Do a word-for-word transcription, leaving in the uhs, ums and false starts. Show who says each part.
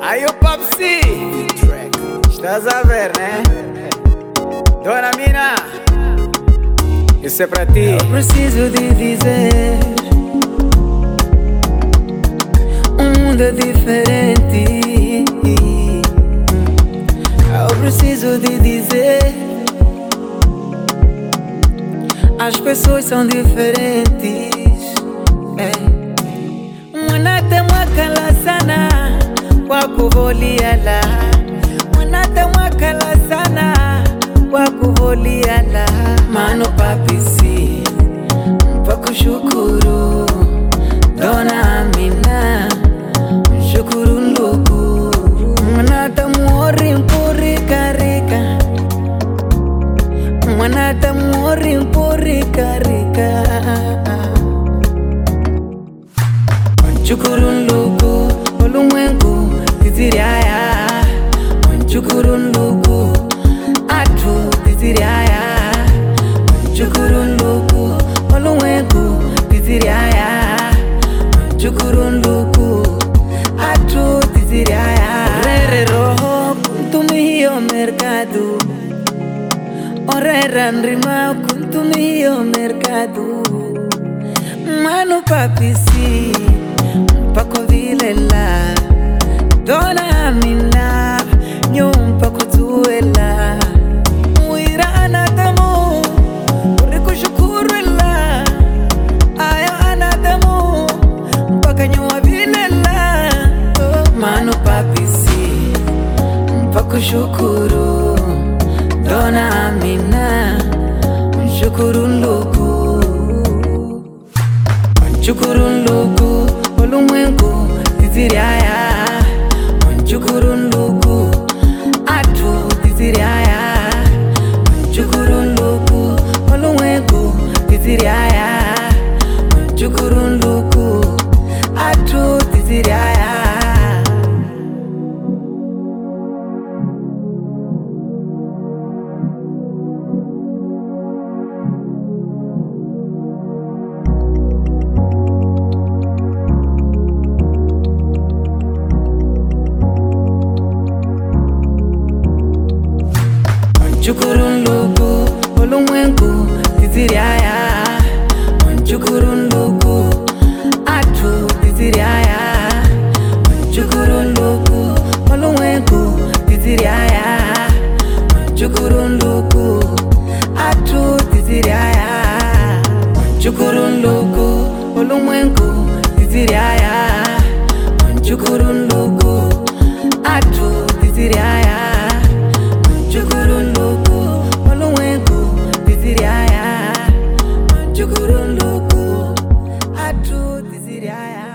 Speaker 1: Aí o Papsi, estás a ver, né? Dona Mina, isso é pra ti.
Speaker 2: Eu preciso de dizer, o mundo é diferente. Eu preciso de dizer, as pessoas são diferentes. Mwanate mwakala sana kwa kuvoliala, mwanate mwakala sana kwa kuvoliala. Mano Papsi mpakushukuru, Dona Amina shukuru ndugu. Mwanata muori mpuri karika, mwanata muori mpuri karika. Wanchukuru ndugu, ulimwengu tiziriaya. Wanchukuru ndugu, atu tiziriaya. Wanchukuru ndugu, ulimwengu tiziriaya. Wanchukuru ndugu, atu tiziriaya. Orere roho kuntumio mercado, orere nrima kuntumio mercado. Mano Papsi mpako vilela, Dona Amina nyumpa kutuela. Muira anadamu urikushukuru ela, aya anadamu mpaka nyua vilela. Mano Papsi mpako shukuru, Dona Amina shukuru ndugu. Wanchukuru ndugu, ulimwengu tiziriaya. Wanchukuru ndugu, atu tiziriaya. Wanchukuru ndugu, ulimwengu tiziriaya. Wanchukuru ndugu, atu tiziriaya. Wanchukuru ndugu, ulimwengu tiziriaya. Wanchukuru ndugu, atu tiziriaya. Wanchukuru ndugu, ulimwengu tiziriaya. Wanchukuru ndugu, atu tiziriaya. Wanchukuru ndugu, ulimwengu tiziriaya. Wanchukuru ndugu, atu tiziriaya. Wanchukuru ndugu, ulimwengu tiziriaya. Wanchukuru ndugu, atu tiziriaya.